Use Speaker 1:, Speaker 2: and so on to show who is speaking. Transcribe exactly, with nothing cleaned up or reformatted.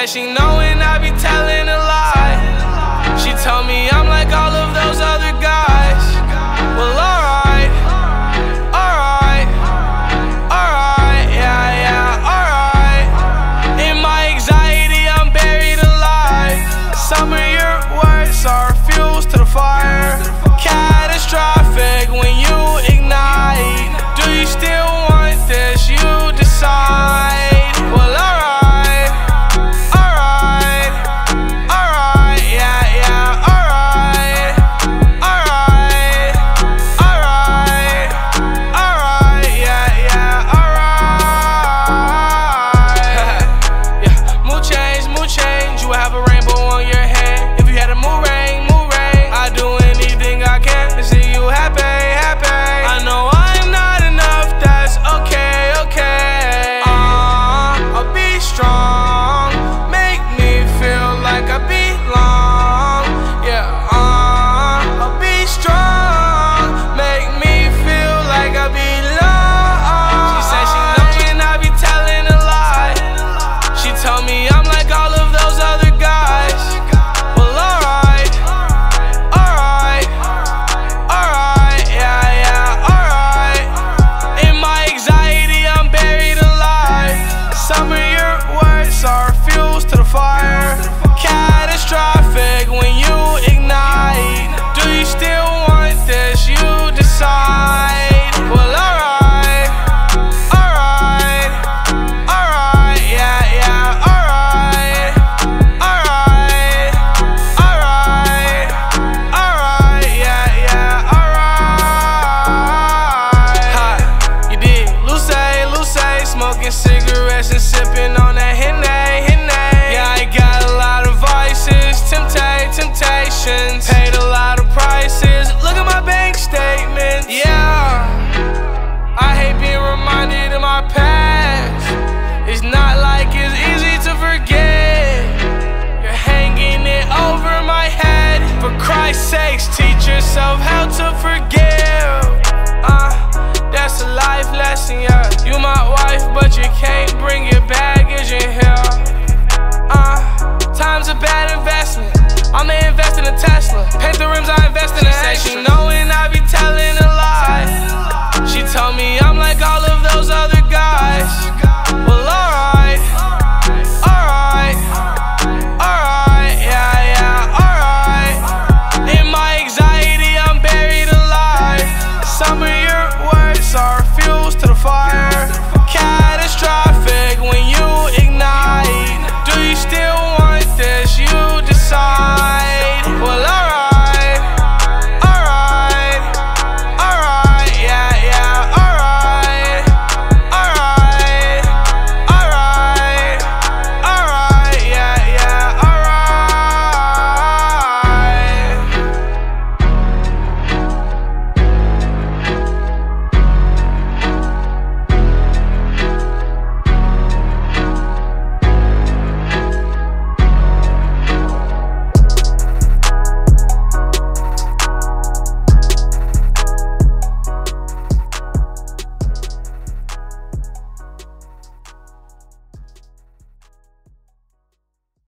Speaker 1: said she knowin' I be telling a lie. She told me I'm like all of those other guys. Well, alright, alright, alright, yeah, yeah, alright. In my anxiety, I'm buried alive. Some of your words are fuels to the fire. Catastrophic when you ignite. Do you still want this? You decide. Well, alright, alright, alright, yeah, yeah, alright, alright, alright, alright, yeah, yeah, alright. Yeah, mood change, mood change. You will have a rainbow on your hand. If you had a mood ring, mood ring, I'd do anything I can to see you happy, happy. I know I'm not enough, that's okay, okay. Uh, I'll be strong, make me feel like I belong. Yeah, uh, I'll be strong, make me feel like I belong. She said she knowin' I be telling a lie. She told me I'm like all of those other guys. Well, alright, alright, alright, yeah, yeah, alright. In my anxiety, I'm buried alive. Some of your words are fuels to the fire. Catastrophic when you ignite. Do you still want this? You decide. Well, alright, alright, alright, yeah, yeah, alright, alright, alright, alright, yeah, yeah, alright. Hi, you did. Luce, Luce, smoking cigarettes and sipping on that Henny, Henny. Yeah, I got a lot of vices, temptate, temptations. Paid a lot of prices. Look at my bank statements. Yeah, I hate being reminded of my past. It's not like it's easy to forget. You're hanging it over my head. For Christ's sakes, teach yourself how to forgive. Uh, that's a life lesson, yeah. You my wife, but you can't bring your baggage in here.